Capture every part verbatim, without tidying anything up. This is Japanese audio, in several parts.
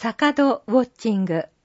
坂戸ウォッチング。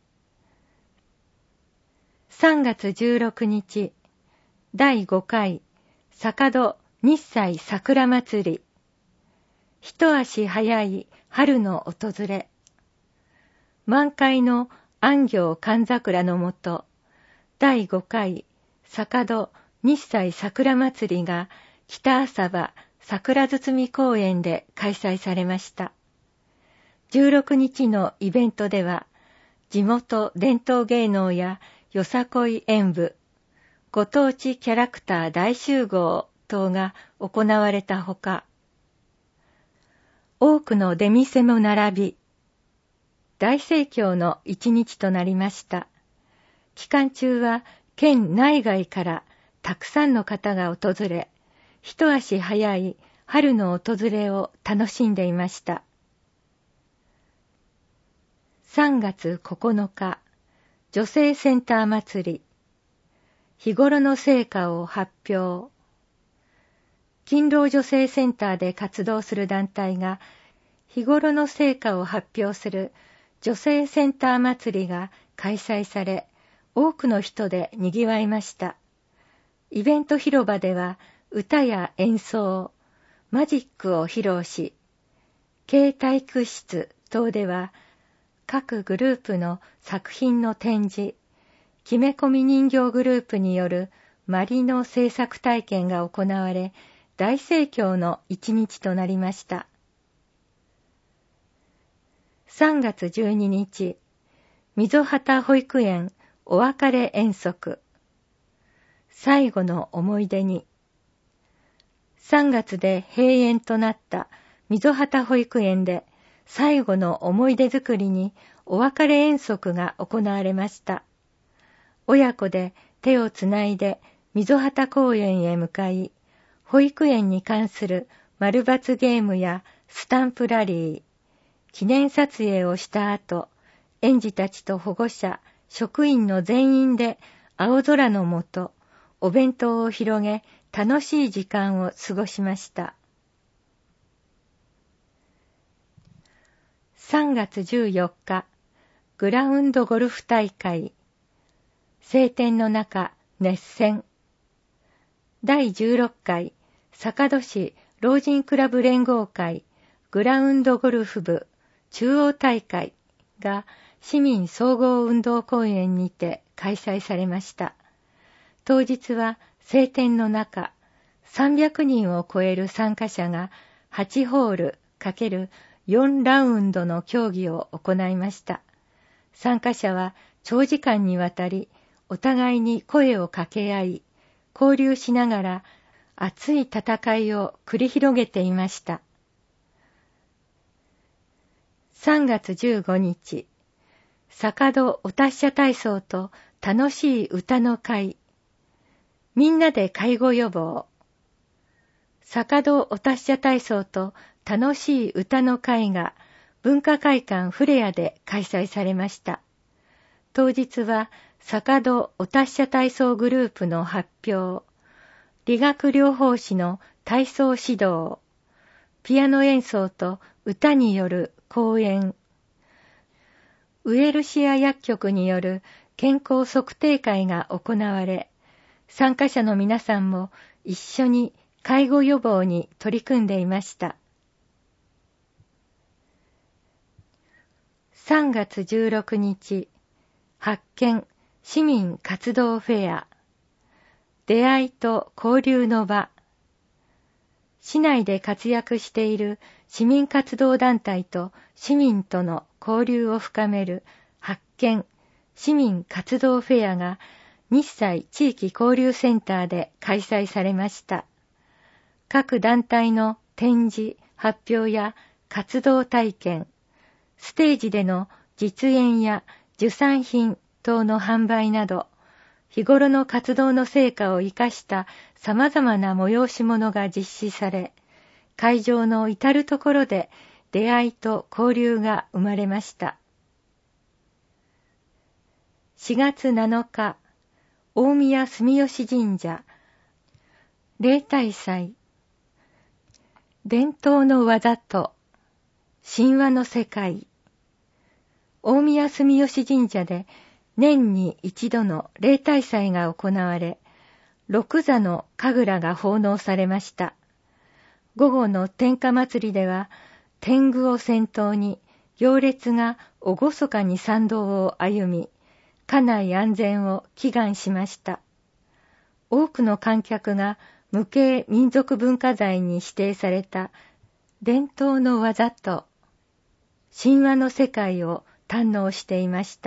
さんがつじゅうろくにち、だいごかい坂戸日祭桜祭り。一足早い春の訪れ。満開の安行寒桜のもと、だいごかい坂戸日祭桜祭りが北浅場桜堤公園で開催されました。じゅうろくにちのイベントでは、地元伝統芸能やよさこい演舞、ご当地キャラクター大集合等が行われたほか、多くの出店も並び、大盛況の一日となりました。期間中は県内外からたくさんの方が訪れ、一足早い春の訪れを楽しんでいました。さんがつここのか、女性センター祭り。日頃の成果を発表。勤労女性センターで活動する団体が、日頃の成果を発表する女性センター祭りが開催され、多くの人で賑わいました。イベント広場では、歌や演奏、マジックを披露し、軽体育室等では、各グループの作品の展示、きめ込み人形グループによるマリの制作体験が行われ、大盛況の一日となりました。さんがつじゅうににち、溝端保育園お別れ遠足。最後の思い出に。さんがつで閉園となった溝端保育園で、最後の思い出作りにお別れ遠足が行われました。親子で手をつないで溝端公園へ向かい、保育園に関する丸抜ゲームやスタンプラリー、記念撮影をした後、園児たちと保護者、職員の全員で青空の下、お弁当を広げ、楽しい時間を過ごしました。さんがつじゅうよっか、グラウンドゴルフ大会。晴天の中、熱戦。だいじゅうろっかい、坂戸市老人クラブ連合会グラウンドゴルフ部中央大会が市民総合運動公園にて開催されました。当日は晴天の中、さんびゃくにんを超える参加者がはちホール×よんラウンドの競技を行いました。参加者は長時間にわたりお互いに声を掛け合い、交流しながら熱い戦いを繰り広げていました。さんがつじゅうごにち、坂戸お達者体操と楽しい歌の会。みんなで介護予防。坂戸お達者体操と楽しい歌の会が文化会館フレアで開催されました。当日は坂戸お達者体操グループの発表、理学療法士の体操指導、ピアノ演奏と歌による講演、ウエルシア薬局による健康測定会が行われ、参加者の皆さんも一緒に介護予防に取り組んでいました。さんがつじゅうろくにち、発見市民活動フェア。出会いと交流の場。市内で活躍している市民活動団体と市民との交流を深める発見市民活動フェアが日祭地域交流センターで開催されました。各団体の展示、発表や活動体験、ステージでの実演や受産品等の販売など、日頃の活動の成果を生かした様々な催し物が実施され、会場の至るところで出会いと交流が生まれました。しがつなのか、大宮住吉神社、例大祭、伝統の技と神話の世界、 大宮住吉神社で年に一度の例大祭が行われ、六座の神楽が奉納されました。午後の天下祭りでは、天狗を先頭に行列が厳かに参道を歩み、家内安全を祈願しました。多くの観客が無形民族文化財に指定された伝統の技と神話の世界を堪能していました。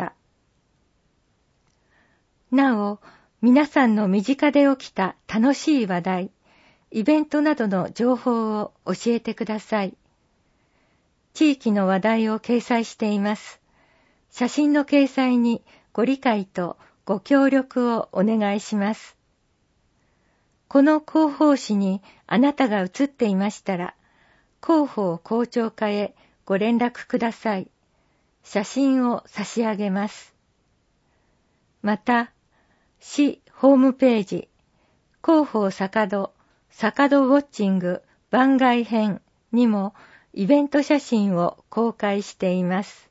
なお、皆さんの身近で起きた楽しい話題、イベントなどの情報を教えてください。地域の話題を掲載しています。写真の掲載にご理解とご協力をお願いします。この広報誌にあなたが写っていましたら、広報校長課へご連絡ください。写真を差し上げます。また、市ホームページ、広報坂戸、坂戸ウォッチング番外編にもイベント写真を公開しています。